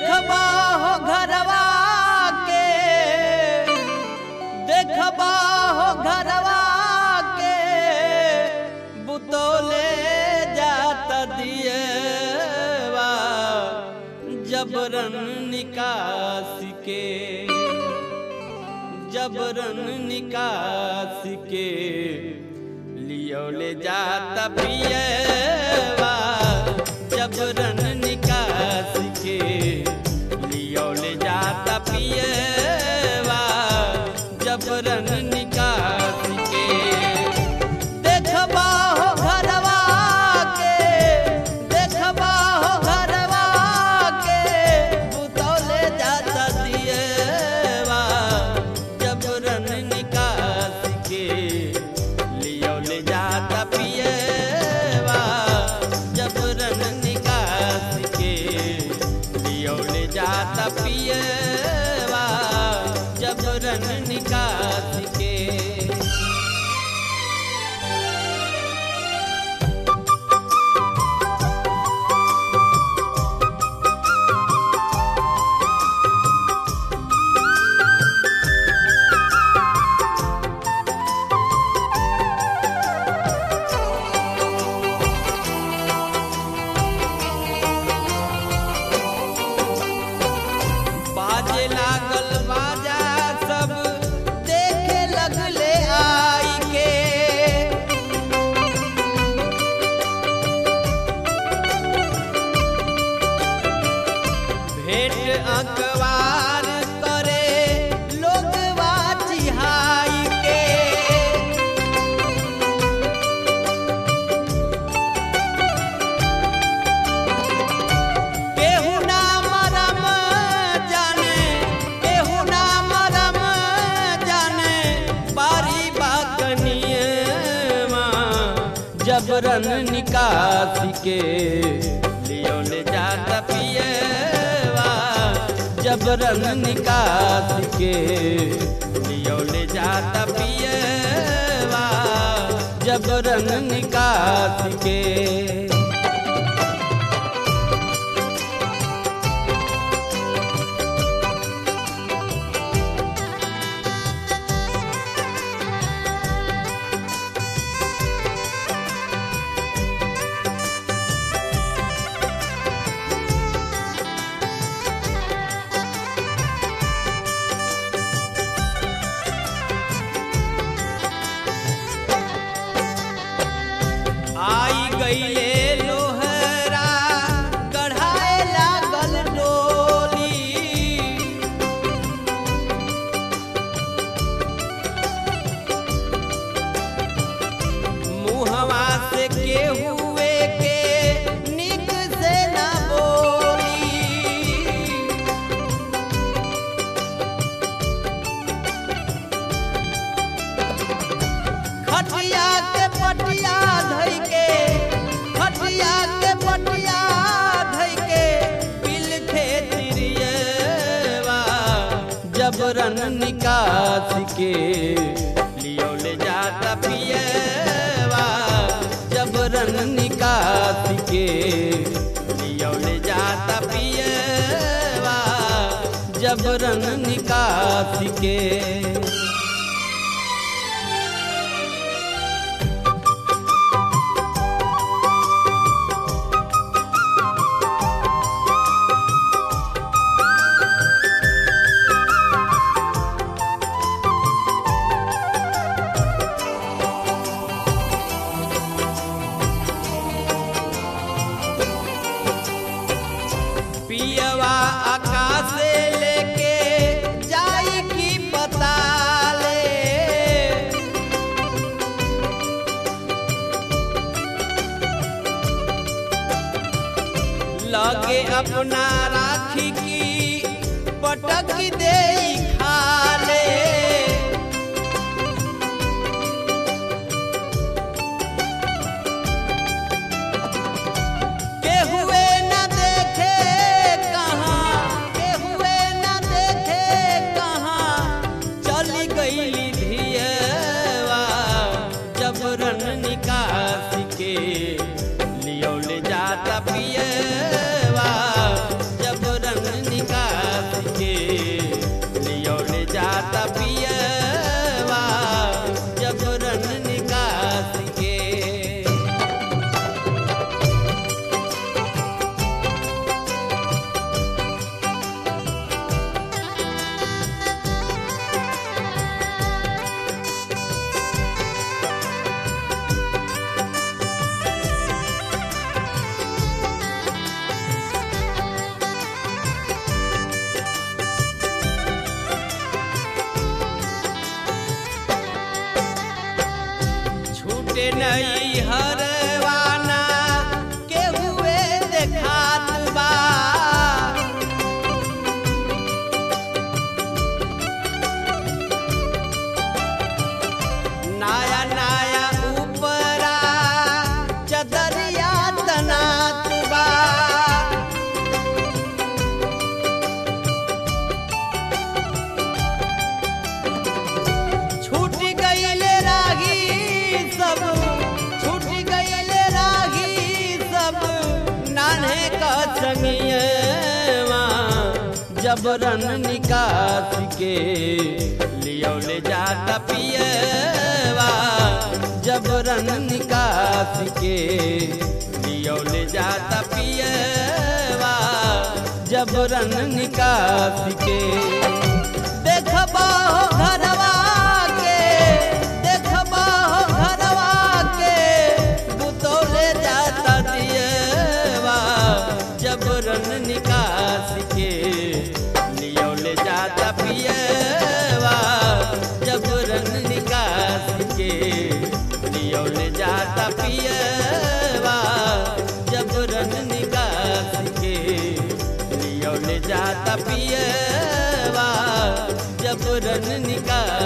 देखबा हो घरवा के, देखबा हो घरवा के, बुतौले जात दिएवा जबरन निकासी के, जबरन निकासी के लियोले जाता पिएवा जबरन निकासी के लियोले जाता पिएवा जबरन निकासी के। देखबा हो घरवा के, देखबा हो घरवा के, बुतौले जाता दिएवा जबरन निकासी के लियोले जाता पिएवा जबरन निकासी के लियोले जाता पिएवा जबरन निकासी के। बाजे लागल बाजा सब देखे लगले आई के, भेंट अखबार करे लोगवा चिहाई के, केहू ना मरम जाने, केहू ना मरम जाने, बारी बाकनियवा जबरन निकासी के लियोले जाता पिएवा जबरन निकासी के लियोले जाता पिएवा जबरन निकासी के। आई गईले लोहरा गढ़ाए लागल डोली, मुहवा से केहुए के निक से ना बोली, खटिया के पटिया धई के, खटिया के पटिया धई के बिल खेतिरिएवा जबरन निकासी के लियोले जाता पिएवा जबरन निकासी के लियोले जाता पिएवा जबरन निकासी के। पियवा आकाश से लेके जाई की पता ले, लगे अपना राखी की पटक दे खाले, केहुए न देखे कहाँ, केहुए न देखे कहाँ, चली गईली धिएवा जबरन निकासी के लियोले जाता पिएवा जबरन नई हरवाना के हुए देखात बा नया नया ऊपरा चदरिया तनात बा छूट गईले रागी सब छूट गईले रागी सब नान्हे का संगियवा जबरन निकास के लियो ले जाता पियवा जबरन निकास के लियो ले जाता पियवा जबरन निकास के देखबा हो घरवा के देखबा हो घरवा के बुतौले जाता दियवा जबरन निकास के लियो ले जाता पियवा जबरन निकास के लियो ले जाता पियवा जबरन निकास के लियो ले जाता पियवा जबरन निकास